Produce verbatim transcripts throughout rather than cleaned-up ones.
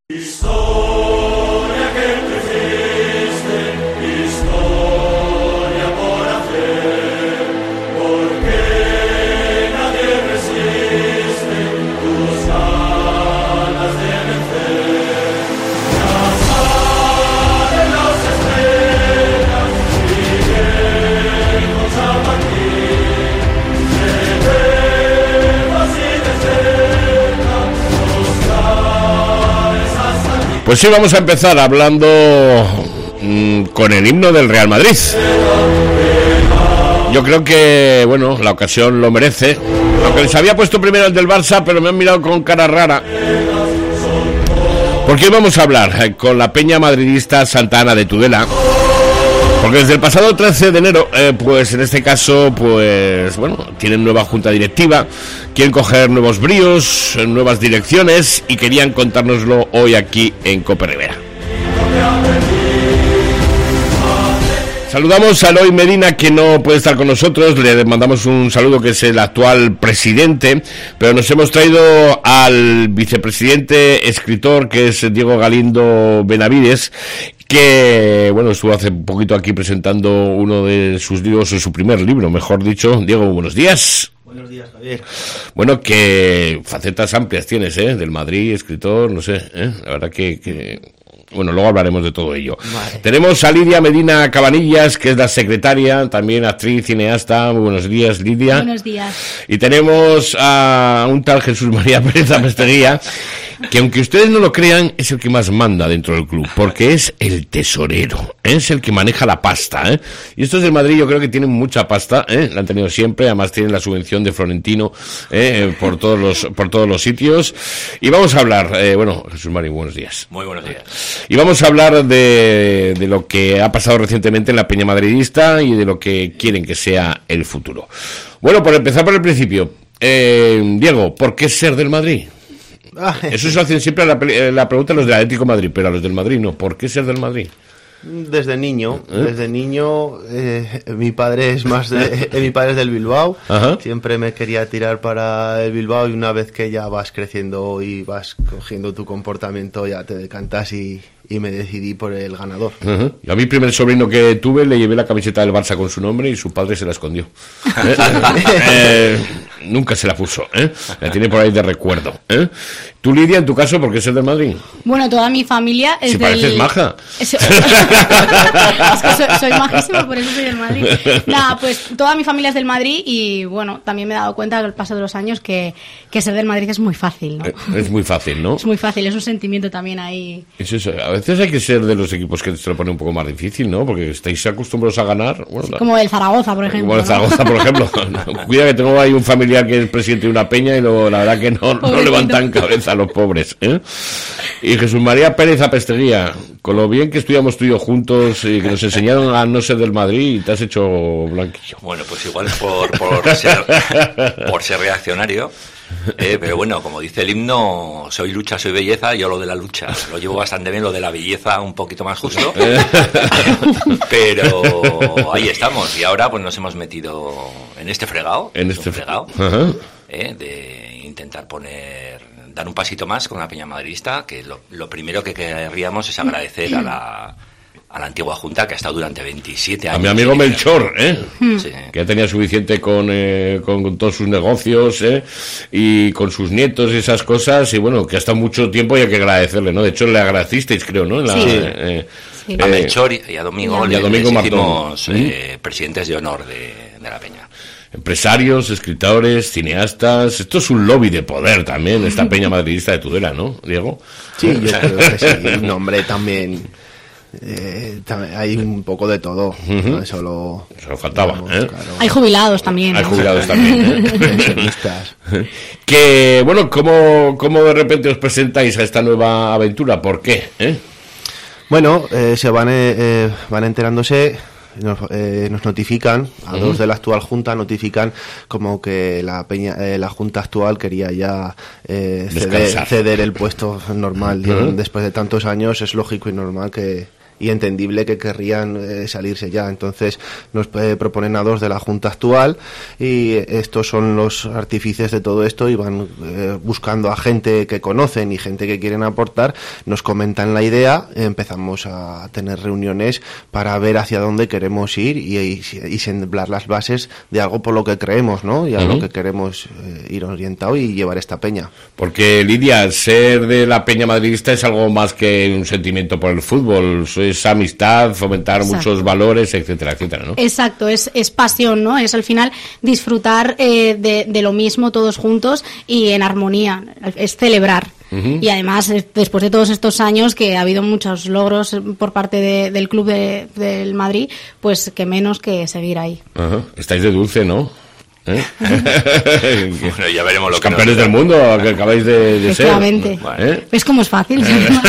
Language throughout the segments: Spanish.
Historia que tú hiciste, historia por hacer, porque nadie resiste tus ganas de vencer. Ya salen las estrellas y llenos a partir, de lejos y de cerca, nos traes hasta ti. Pues sí, vamos a empezar hablando mmm, con el himno del Real Madrid. Yo creo que, bueno, la ocasión lo merece. Aunque les había puesto primero el del Barça, pero me han mirado con cara rara. Porque hoy vamos a hablar con la peña madridista Santa Ana de Tudela. Porque desde el pasado trece de enero, eh, pues en este caso, pues bueno, tienen nueva junta directiva, quieren coger nuevos bríos, nuevas direcciones y querían contárnoslo hoy aquí en Cope Rivera. Saludamos a Eloy Medina, que no puede estar con nosotros, le mandamos un saludo, que es el actual presidente, pero nos hemos traído al vicepresidente escritor, que es Diego Galindo Benavides, que, bueno, estuvo hace un poquito aquí presentando uno de sus libros, su primer libro, mejor dicho. Diego, buenos días. Buenos días, Javier. Bueno, que facetas amplias tienes, ¿eh? Del Madrid, escritor, no sé, ¿eh? La verdad que... que... Bueno, luego hablaremos de todo ello. Vale. Tenemos a Lidia Medina Cabanillas, que es la secretaria, también actriz, cineasta. Muy buenos días, Lidia. Buenos días. Y tenemos a un tal Jesús María Pérez Apesteguía, que aunque ustedes no lo crean, es el que más manda dentro del club, porque es el tesorero, es el que maneja la pasta, ¿eh? Y estos del Madrid yo creo que tienen mucha pasta, ¿eh? La han tenido siempre, además tienen la subvención de Florentino, ¿eh? por todos los por todos los sitios. Y vamos a hablar, eh, bueno, Jesús María, buenos días. Muy buenos días. Y vamos a hablar de, de lo que ha pasado recientemente en la peña madridista y de lo que quieren que sea el futuro. Bueno, por empezar por el principio, eh, Diego, ¿por qué ser del Madrid? Eso se hacen siempre la, la pregunta a los del Atlético de Madrid, pero a los del Madrid no. ¿Por qué ser del Madrid? Desde niño, ¿Eh? desde niño, eh, mi padre es más de, eh, mi padre es del Bilbao. Ajá. Siempre me quería tirar para el Bilbao, y una vez que ya vas creciendo y vas cogiendo tu comportamiento, ya te decantas y, y me decidí por el ganador. Uh-huh. Y a mi primer sobrino que tuve le llevé la camiseta del Barça con su nombre y su padre se la escondió. ¿Eh? eh, nunca se la puso, ¿eh? La tiene por ahí de recuerdo, ¿eh? Tú, Lidia, en tu caso, ¿por qué es del Madrid? Bueno, toda mi familia es si del... pareces maja. Es, es que soy, soy majísima, por eso soy del Madrid. Nada, pues toda mi familia es del Madrid y, bueno, también me he dado cuenta al paso de los años que, que ser del Madrid es muy fácil, ¿no? Es muy fácil, ¿no? Es muy fácil, es un sentimiento también ahí. Es eso. A veces hay que ser de los equipos que se lo pone un poco más difícil, ¿no? Porque estáis acostumbrados a ganar. Bueno, sí, como el Zaragoza, por ejemplo. Como el Zaragoza, ¿no? Por ejemplo. Cuida que tengo ahí un familiar que es presidente de una peña y luego, la verdad que no, no levantan cabeza a los pobres, ¿eh? Y Jesús María Pérez Apesteguía, con lo bien que estudiamos tú y yo juntos y que nos enseñaron a no ser del Madrid, y te has hecho blanquillo. Bueno, pues igual es por, por, ser, por ser reaccionario. Eh, pero bueno, como dice el himno, soy lucha, soy belleza. Yo lo de la lucha lo llevo bastante bien, lo de la belleza un poquito más justo. Pero ahí estamos, y ahora pues nos hemos metido en este fregado, en este fregado, uh-huh. eh, de intentar poner, dar un pasito más con la peña madridista, que lo, lo primero que querríamos es agradecer a la a la antigua junta, que ha estado durante veintisiete años. A mi amigo Melchor, ¿eh? Sí. Que ya tenía suficiente con, eh, con, con todos sus negocios, ¿eh? Y con sus nietos y esas cosas, y bueno, que ha estado mucho tiempo y hay que agradecerle, ¿no? De hecho, le agradecisteis, creo, ¿no? En la, sí. Eh, sí. A Melchor y a Domingo, y a Domingo les hicimos Martón. eh, presidentes de honor de, de la peña. Empresarios, escritores, cineastas. Esto es un lobby de poder también, esta peña madridista de Tudela, ¿no, Diego? Sí, yo creo que sí. El nombre también... Eh, hay un poco de todo, uh-huh. No es solo, eso faltaba, digamos, ¿eh? Claro. Hay jubilados también, hay ¿no? jubilados también, ¿eh? Pensionistas. Que bueno, ¿cómo, ¿cómo de repente os presentáis a esta nueva aventura? ¿Por qué? ¿Eh? Bueno, eh, se van eh, van enterándose. Nos, eh, nos notifican, a uh-huh. dos de la actual junta notifican como que la peña, eh, la junta actual quería ya eh, ceder, ceder el puesto normal. Uh-huh. Y después de tantos años es lógico y normal que, y entendible que querrían eh, salirse ya. Entonces nos eh, proponen a dos de la Junta actual y estos son los artífices de todo esto y van eh, buscando a gente que conocen y gente que quieren aportar, nos comentan la idea, empezamos a tener reuniones para ver hacia dónde queremos ir y, y, y sembrar las bases de algo por lo que creemos, ¿no? Y a uh-huh. lo que queremos eh, ir orientado y llevar esta peña. Porque, Lidia, ser de la peña madridista es algo más que un sentimiento por el fútbol, es amistad, fomentar Exacto. muchos valores, etcétera, etcétera, ¿no? Exacto, es, es pasión, ¿no? Es al final disfrutar eh, de, de lo mismo todos juntos y en armonía, es celebrar. Uh-huh. Y además, después de todos estos años que ha habido muchos logros por parte de, del club de, del Madrid, pues que menos que seguir ahí. Uh-huh. Estáis de dulce, ¿no? ¿Eh? Bueno, ya veremos los lo que campeones del mundo que acabáis de, de ser. ¿Eh? ¿Ves cómo es fácil?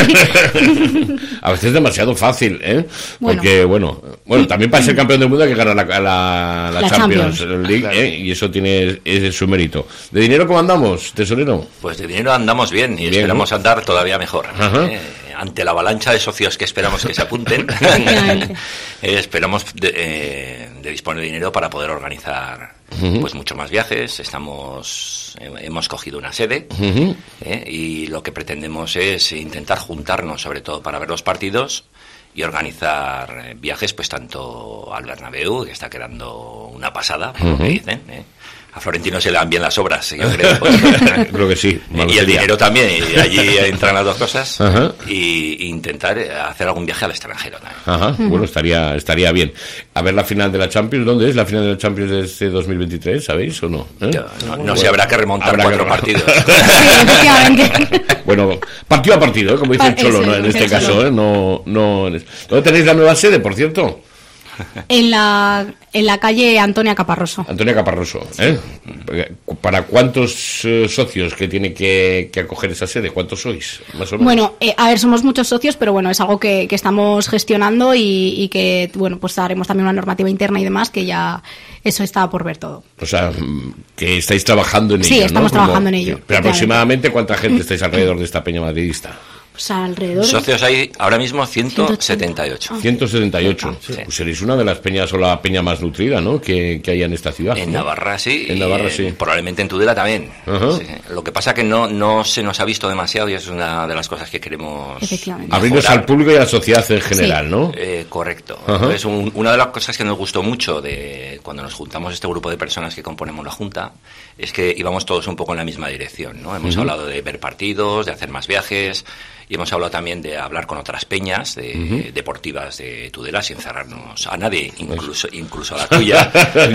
A veces es demasiado fácil, ¿eh? Bueno. Porque, bueno, bueno, también para ser campeón del mundo hay que ganar la, la, la, la Champions, Champions League, claro. ¿eh? Y eso tiene es su mérito. ¿De dinero cómo andamos, tesorero? Pues de dinero andamos bien y bien, esperamos ¿no? andar todavía mejor. ¿eh? Ante la avalancha de socios que esperamos que se apunten, eh, esperamos de, eh, de disponer de dinero para poder organizar uh-huh. pues muchos más viajes. Estamos eh, hemos cogido una sede uh-huh. eh, y lo que pretendemos es intentar juntarnos, sobre todo para ver los partidos y organizar eh, viajes, pues tanto al Bernabéu, que está quedando una pasada, por uh-huh. lo que dicen, eh, a Florentino se le dan bien las obras, yo creo. Creo que sí. Y el dinero también, y allí entran las dos cosas. Ajá. Y intentar hacer algún viaje al extranjero también. Ajá, uh-huh. Bueno, estaría estaría bien. A ver la final de la Champions, ¿dónde es la final de la Champions de este dos mil veintitrés? ¿Sabéis o no? ¿Eh? Yo, no, no bueno, sé, habrá que remontar habrá cuatro que partidos. Sí, efectivamente. Bueno, partido a partido, ¿eh? Como dice el Cholo, ¿no? En este caso, ¿eh? No, no. ¿Dónde tenéis la nueva sede, por cierto? En la, en la calle Antonia Caparroso. Antonia Caparroso, ¿eh? ¿Para cuántos eh, socios que tiene que, que acoger esa sede? ¿Cuántos sois, más o menos? Bueno, eh, a ver, somos muchos socios, pero bueno, es algo que, que estamos gestionando y, y que, bueno, pues haremos también una normativa interna y demás, que ya eso está por ver todo. O sea, que estáis trabajando en sí, ello, Sí, estamos ¿no? trabajando Como, en ello. Pero aproximadamente, ¿cuánta gente estáis alrededor de esta peña madridista? Pues alrededor. Socios hay ahora mismo ciento setenta y ocho. ciento setenta y ocho. Sí. Pues seréis una de las peñas o la peña más nutrida, ¿no? Que, que hay en esta ciudad. En ¿no? Navarra sí. En Navarra y, sí. Eh, probablemente en Tudela también. Uh-huh. Sí, sí. Lo que pasa que no no se nos ha visto demasiado y es una de las cosas que queremos. Efectivamente. Abrirnos al público y a la sociedad en general, sí. ¿no? Eh, correcto. Uh-huh. Entonces, un, una de las cosas que nos gustó mucho de cuando nos juntamos este grupo de personas que componemos la Junta es que íbamos todos un poco en la misma dirección, ¿no? Hemos uh-huh. hablado de ver partidos, de hacer más viajes. Y hemos hablado también de hablar con otras peñas de, uh-huh. deportivas de Tudela sin cerrarnos a nadie, incluso incluso a la tuya.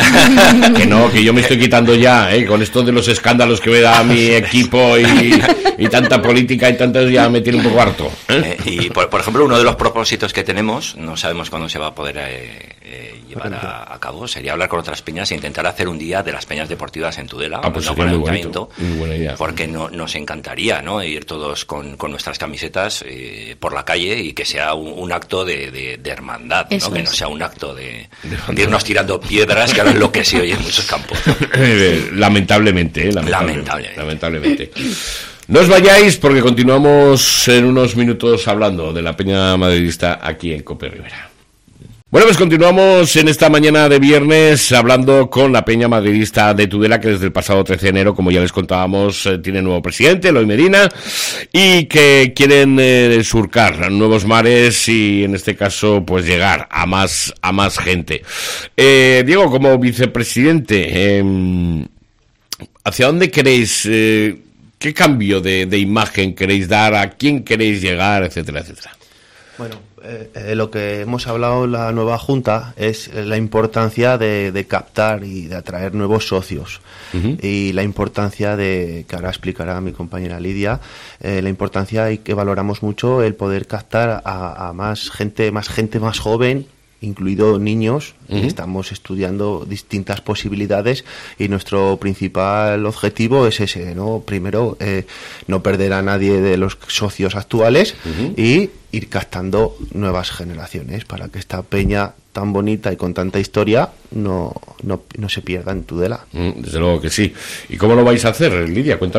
Que no, que yo me estoy quitando ya, ¿eh? Con esto de los escándalos que me da mi equipo y, y tanta política y tantas, ya me tiene un poco harto. ¿eh? Eh, y por, por ejemplo, uno de los propósitos que tenemos, no sabemos cuándo se va a poder eh, eh, llevar a, a cabo, sería hablar con otras peñas e intentar hacer un día de las peñas deportivas en Tudela, ah, pues no con el muy ayuntamiento, bonito, muy buena idea. Porque no, nos encantaría, ¿no? Ir todos con, con nuestras camisetas Eh, por la calle y que sea un, un acto de, de, de hermandad, ¿no? Que no sea un acto de, de irnos tirando piedras, que ahora es lo que se oye en muchos campos. Lamentablemente, ¿eh? Lamentablemente, lamentablemente. lamentablemente. No os vayáis porque continuamos en unos minutos hablando de la peña madridista aquí en Cope Rivera. Bueno, pues continuamos en esta mañana de viernes hablando con la peña madridista de Tudela, que desde el pasado trece de enero, como ya les contábamos, eh, tiene nuevo presidente, Eloy Medina, y que quieren eh, surcar nuevos mares y, en este caso, pues llegar a más a más gente. Eh, Diego, como vicepresidente, eh, ¿hacia dónde queréis, eh, qué cambio de, de imagen queréis dar, a quién queréis llegar, etcétera, etcétera? Bueno, eh, eh, lo que hemos hablado en la nueva Junta es la importancia de, de captar y de atraer nuevos socios. Uh-huh. Y la importancia de, que ahora explicará mi compañera Lidia, eh, la importancia y que valoramos mucho el poder captar a, a más gente, más gente más joven, incluido niños. Uh-huh. Y estamos estudiando distintas posibilidades y nuestro principal objetivo es ese, ¿no? Primero, eh, no perder a nadie de los socios actuales uh-huh. y ir captando nuevas generaciones para que esta peña tan bonita y con tanta historia no, no, no se pierda en Tudela. Desde luego que sí. ¿Y cómo lo vais a hacer, Lidia? Cuéntame.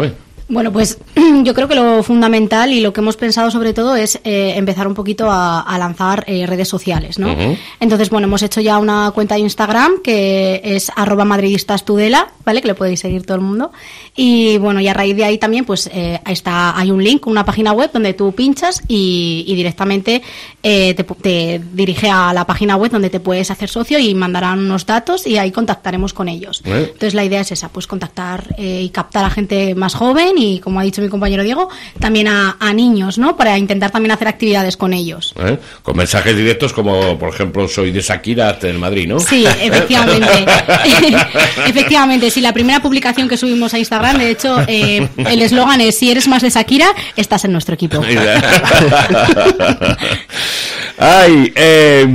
Bueno, pues yo creo que lo fundamental y lo que hemos pensado sobre todo es eh, empezar un poquito a, a lanzar eh, redes sociales, ¿no? Uh-huh. Entonces, bueno, hemos hecho ya una cuenta de Instagram que es arroba madridistastudela, ¿vale? Que le podéis seguir todo el mundo. Y bueno, y a raíz de ahí también, pues eh, está, hay un link, una página web donde tú pinchas y, y directamente eh, te, te dirige a la página web donde te puedes hacer socio y mandarán unos datos y ahí contactaremos con ellos. ¿Eh? Entonces la idea es esa, pues contactar eh, y captar a gente más joven y, como ha dicho mi compañero Diego, también a, a niños, ¿no? Para intentar también hacer actividades con ellos. ¿Eh? Con mensajes directos como, por ejemplo, soy de Shakira en Madrid, ¿no? Sí, efectivamente. Efectivamente, sí, la primera publicación que subimos a Instagram, de hecho, eh, el eslogan es: si eres más de Shakira, estás en nuestro equipo. Ay, eh,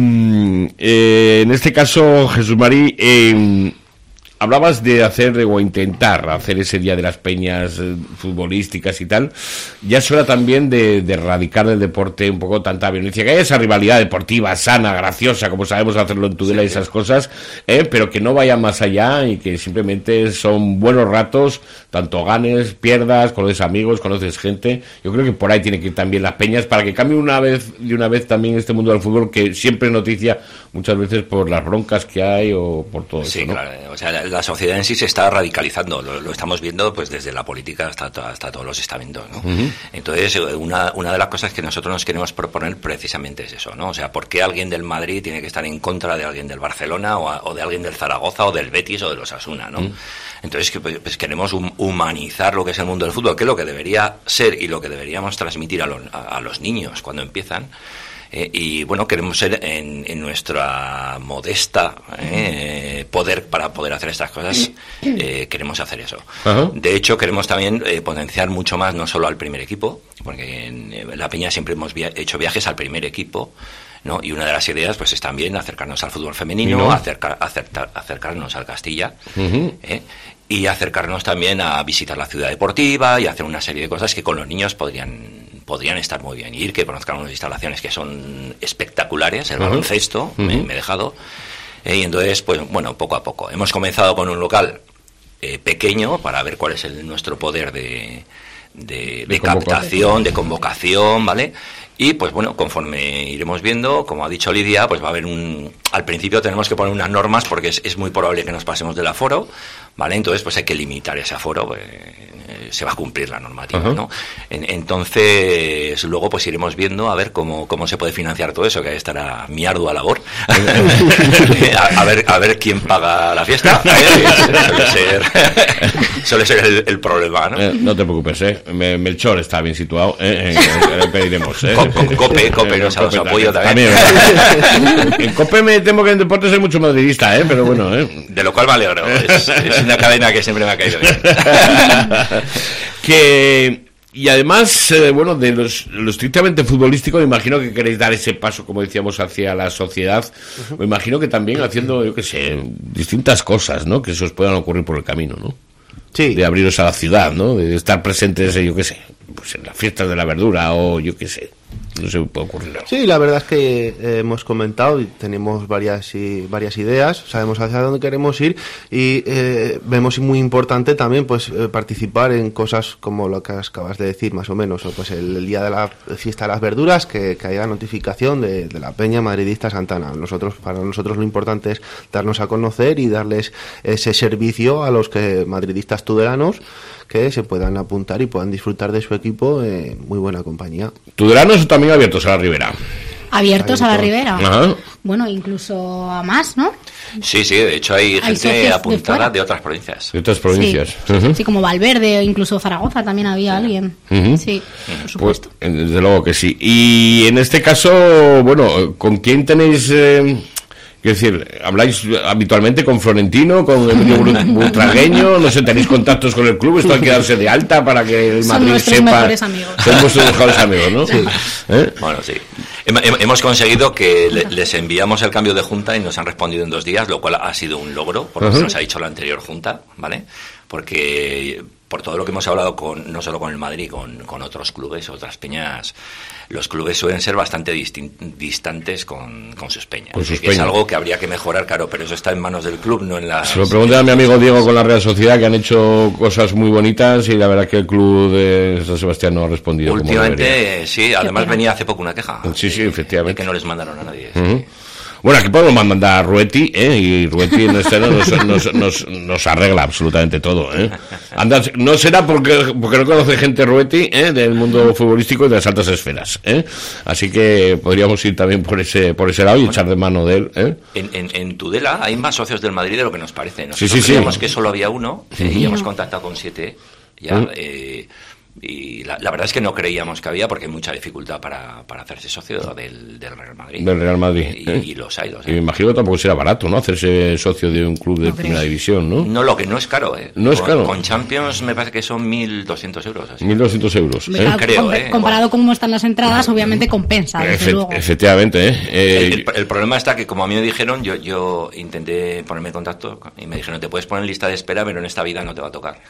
eh, en este caso, Jesús Marí, eh, hablabas de hacer o intentar hacer ese día de las peñas eh, futbolísticas y tal. Ya es hora también de, de erradicar del deporte un poco tanta violencia, que haya esa rivalidad deportiva sana, graciosa, como sabemos hacerlo en Tudela y esas cosas, eh, pero que no vaya más allá y que simplemente son buenos ratos, tanto ganes, pierdas, conoces amigos, conoces gente. Yo creo que por ahí tienen que ir también las peñas para que cambie una vez de una vez también este mundo del fútbol, que siempre es noticia muchas veces por las broncas que hay o por todo sí, eso, ¿no? Claro, o sea, la, la sociedad en sí se está radicalizando, lo, lo estamos viendo pues desde la política hasta, hasta todos los estamentos, ¿no? Uh-huh. Entonces, una, una de las cosas que nosotros nos queremos proponer precisamente es eso, ¿no? O sea, ¿por qué alguien del Madrid tiene que estar en contra de alguien del Barcelona o, a, o de alguien del Zaragoza o del Betis o del Osasuna, ¿no? Uh-huh. Entonces, pues queremos humanizar lo que es el mundo del fútbol, que es lo que debería ser y lo que deberíamos transmitir a, lo, a, a los niños cuando empiezan. Eh, y bueno, queremos ser en, en nuestra modesta eh, poder para poder hacer estas cosas, eh, queremos hacer eso. Uh-huh. De hecho, queremos también eh, potenciar mucho más, no solo al primer equipo, porque en eh, La Peña siempre hemos via- hecho viajes al primer equipo, ¿no? Y una de las ideas pues es también acercarnos al fútbol femenino, ¿no? acercar, acercar, acercarnos al Castilla, uh-huh. ¿eh? y acercarnos también a visitar la ciudad deportiva y hacer una serie de cosas que con los niños podrían podrían estar muy bien. Ir, que conozcan unas instalaciones que son espectaculares, el uh-huh. baloncesto, uh-huh. me, me he dejado. Eh, y entonces, pues bueno, poco a poco. Hemos comenzado con un local eh, pequeño para ver cuál es el, nuestro poder de, de, de, de captación, de convocación, ¿vale? Y pues bueno, conforme iremos viendo, como ha dicho Lidia, pues va a haber un... Al principio tenemos que poner unas normas porque es, es muy probable que nos pasemos del aforo, ¿vale? Entonces pues hay que limitar ese aforo, pues, eh, se va a cumplir la normativa, uh-huh. ¿no? En, entonces luego pues iremos viendo a ver cómo, cómo se puede financiar todo eso, que ahí estará mi ardua labor. a, a ver a ver quién paga la fiesta. suele ser, suele ser el, el problema, ¿no? Eh, no te preocupes, ¿eh? Melchor está bien situado, ¿eh? Le pediremos, ¿eh? Con, con Cope, Cope nos los apoyo también. también en Cope me temo que en deporte soy mucho madridista, ¿eh? Pero bueno, ¿eh? De lo cual me alegro. Es, es una cadena que siempre me ha caído bien. Que... Y además, eh, bueno, de los, lo estrictamente futbolístico, me imagino que queréis dar ese paso, como decíamos, hacia la sociedad. Uh-huh. Me imagino que también haciendo, yo qué sé, distintas cosas, ¿no? Que se os puedan ocurrir por el camino, ¿no? Sí. De abriros a la ciudad, ¿no? De estar presentes, yo qué sé, pues en las fiestas de la verdura o yo qué sé. No se me puede ocurrir algo. Sí, la verdad es que eh, hemos comentado y tenemos varias y, varias ideas, sabemos hacia dónde queremos ir y eh, vemos muy importante también pues eh, participar en cosas como lo que acabas de decir más o menos, o pues el, el día de la fiesta de las verduras, que, que haya notificación de, de la Peña Madridista Santana. Nosotros, para nosotros lo importante es darnos a conocer y darles ese servicio a los que madridistas tudelanos que se puedan apuntar y puedan disfrutar de su equipo en muy buena compañía. ¿Tudelanos o también abiertos a la Ribera? Abiertos a la Ribera. Ajá. Bueno, incluso a más, ¿no? Sí, sí, de hecho hay, hay gente apuntada de, de otras provincias. De otras provincias. Sí, uh-huh. sí, como Valverde o incluso Zaragoza también había sí. alguien. Uh-huh. Sí, por supuesto. Pues, desde luego que sí. Y en este caso, bueno, ¿con quién tenéis... Eh... Quiero decir, ¿habláis habitualmente con Florentino, con Emilio Butragueño? No sé, ¿tenéis contactos con el club? ¿Esto hay que darse de alta para que el Madrid sepa? Son mejores amigos. Son vuestros mejores amigos, ¿no? Sí. ¿Eh? Bueno, sí. Hemos conseguido que les enviamos el cambio de junta y nos han respondido en dos días, lo cual ha sido un logro, por lo que uh-huh. nos ha dicho la anterior junta, ¿vale? Porque por todo lo que hemos hablado con no solo con el Madrid, con, con otros clubes, otras peñas, los clubes suelen ser bastante distin- distantes con, con sus peñas. Con sus que es peñas. algo que habría que mejorar, claro, pero eso está en manos del club, no en la... Se lo pregunté a mi amigo Diego con la Real Sociedad, que han hecho cosas muy bonitas y la verdad que el club de San Sebastián no ha respondido. Últimamente, como debería. sí, además venía hace poco una queja. Sí, sí, de, efectivamente. de que no les mandaron a nadie. Uh-huh. Sí. Bueno, aquí podemos mandar a Rueti, ¿eh? Y Rueti en este nos, nos, nos, nos arregla absolutamente todo, ¿eh? Anda, no será porque, porque no conoce gente Rueti, ¿eh? Del mundo futbolístico y de las altas esferas, ¿eh? Así que podríamos ir también por ese por ese lado y bueno, echar de mano de él, ¿eh? En, en, en Tudela hay más socios del Madrid de lo que nos parece. Nosotros sí, sí, creíamos sí. que solo había uno, Uh-huh. y hemos contactado con siete ya, Uh-huh. eh, y la, la verdad es que no creíamos que había, porque hay mucha dificultad para, para hacerse socio del, del Real Madrid. Del Real Madrid. Y, ¿eh? y los hay, los Y hay. me imagino que tampoco será barato, ¿no? Hacerse socio de un club de no primera creo. división, ¿no? No, lo que no es caro, ¿eh? No es con, caro. Con Champions me parece que son mil doscientos euros. Así. mil doscientos euros. ¿eh? Claro, Creo, com- ¿eh? comparado con cómo están las entradas, obviamente compensa, desde Efe- luego. efectivamente, ¿eh? Eh, El, el- el problema está que, como a mí me dijeron, yo, yo intenté ponerme en contacto y me dijeron, te puedes poner en lista de espera, pero en esta vida no te va a tocar.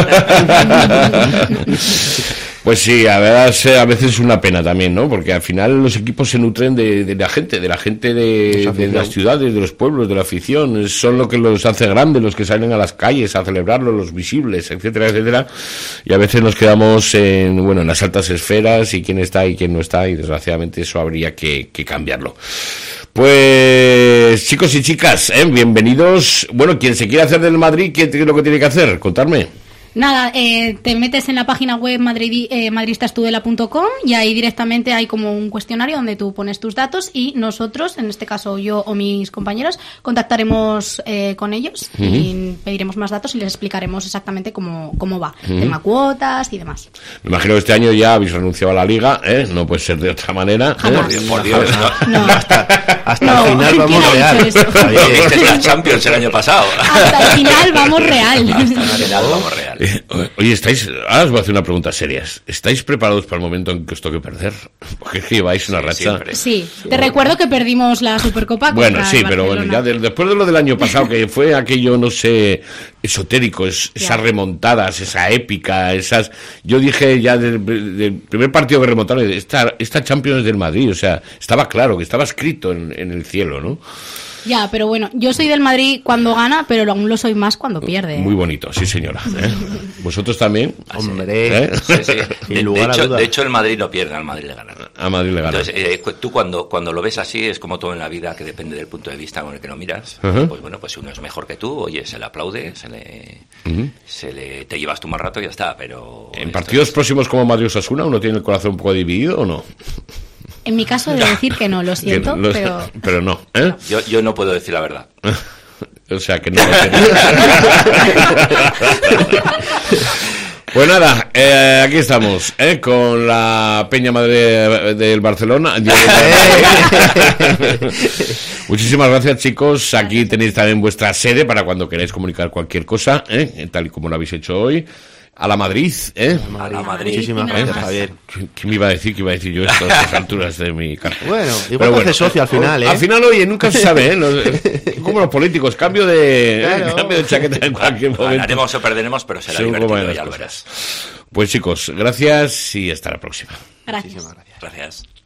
Pues sí, a veces, a veces es una pena también, ¿no? Porque al final los equipos se nutren de, de la gente, de la gente de, de las ciudades, de los pueblos, de la afición. Son lo que los hace grandes, los que salen a las calles a celebrarlo, los visibles, etcétera, etcétera. Y a veces nos quedamos en, bueno, en las altas esferas y quién está y quién no está, y desgraciadamente eso habría que, que cambiarlo. Pues, chicos y chicas, ¿eh? Bienvenidos. Bueno, quien se quiera hacer del Madrid, ¿qué es lo que tiene que hacer? Contarme. Nada, eh, te metes en la página web madrid, eh, madridistastudela punto com y ahí directamente hay como un cuestionario donde tú pones tus datos y nosotros, en este caso yo o mis compañeros, contactaremos eh, con ellos uh-huh. y pediremos más datos y les explicaremos exactamente cómo, cómo va, uh-huh. tema cuotas y demás. Me imagino que este año ya habéis renunciado a la Liga, ¿eh? No puede ser de otra manera. Jamás. ¿eh? Por Dios, no. no. Hasta, hasta No, el final vamos ¿quién ha real. dicho eso? No viste la Champions el año pasado. Hasta el final vamos real. Hasta el final vamos real. Eh, oye, estáis, ahora os voy a hacer una pregunta seria. ¿Estáis preparados para el momento en que os toque perder? Porque es que lleváis una Sí, racha. siempre. Sí, te recuerdo que perdimos la Supercopa contra Bueno, sí, el pero bueno, Barcelona. ya de- después de lo del año pasado, que fue aquello, no sé, esotérico, es, esas Ya. remontadas, esa épica, esas... Yo dije ya del, del primer partido que remontaron, esta, esta Champions es del Madrid, o sea, estaba claro, que estaba escrito en, en el cielo, ¿no? Ya, pero bueno, yo soy del Madrid cuando gana, pero aún lo soy más cuando pierde. Muy bonito, sí señora. ¿eh? ¿Vosotros también? Hombre, ¿Eh? Sí, sí. Sin De, lugar de a hecho, dudas. de hecho, el Madrid no pierde, al Madrid le gana. A Madrid le gana. Entonces, eh, cu- tú cuando, cuando lo ves así, es como todo en la vida, que depende del punto de vista con el que lo miras. Ajá. Pues bueno, pues si uno es mejor que tú, oye, se le aplaude, se le, Ujú. se le te llevas tú más rato y ya está, pero... ¿En esto partidos es- próximos como Madrid Osasuna uno tiene el corazón un poco dividido o no? En mi caso, he de decir que no, lo siento, Que no- pero... pero no, ¿eh? Yo, yo no puedo decir la verdad. O sea, que no lo tiene. Pues nada, eh, aquí estamos, ¿eh? Con la Peña Madre del Barcelona. Muchísimas gracias, chicos. Aquí tenéis también vuestra sede para cuando queráis comunicar cualquier cosa, ¿eh? Tal y como lo habéis hecho hoy. A la Madrid, ¿eh? A la Madrid. Muchísimas Y nada gracias, más. Javier. ¿Qué, qué me iba a decir? ¿Qué iba a decir yo esto a estas alturas de mi carrera? Bueno, igual Pero te haces socio al final, ¿eh? Al final, oye, nunca se sabe, ¿eh? Los- como los políticos, cambio de, Claro. cambio de chaqueta en cualquier momento. Ganaremos o perderemos, pero será Según cómo divertido, vayan ya las lo cosas. verás. Pues chicos, gracias y hasta la próxima. Gracias. Muchísimas gracias. Gracias.